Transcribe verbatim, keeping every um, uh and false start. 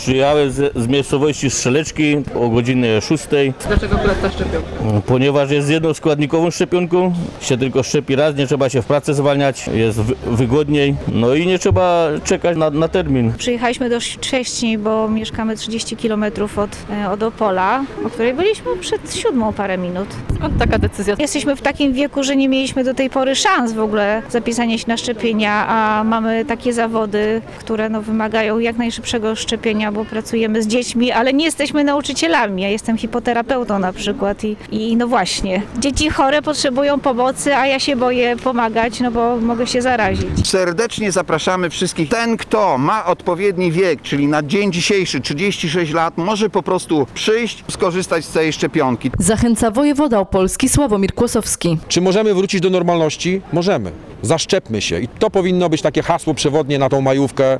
Przyjechałem z, z miejscowości Strzeleczki o godzinie szóstej. Dlaczego akurat ta szczepionka? Ponieważ jest jednoskładnikową szczepionką, się tylko szczepi raz, nie trzeba się w pracy zwalniać, jest wy, wygodniej, no i nie trzeba czekać na, na termin. Przyjechaliśmy dość wcześniej, bo mieszkamy trzydzieści kilometrów od, od Opola, o której byliśmy przed siódmą parę minut. Skąd taka decyzja? Jesteśmy w takim wieku, że nie mieliśmy do tej pory szans w ogóle zapisania się na szczepienia, a mamy takie zawody, które no, wymagają jak najszybszego szczepienia, bo pracujemy z dziećmi, ale nie jesteśmy nauczycielami. Ja jestem hipoterapeutą na przykład i, i no właśnie, dzieci chore potrzebują pomocy, a ja się boję pomagać, no bo mogę się zarazić. Serdecznie zapraszamy wszystkich. Ten, kto ma odpowiedni wiek, czyli na dzień dzisiejszy trzydzieści sześć lat, może po prostu przyjść, skorzystać z tej szczepionki. Zachęca wojewoda opolski Sławomir Kłosowski. Czy możemy wrócić do normalności? Możemy. Zaszczepmy się. I to powinno być takie hasło przewodnie na tą majówkę.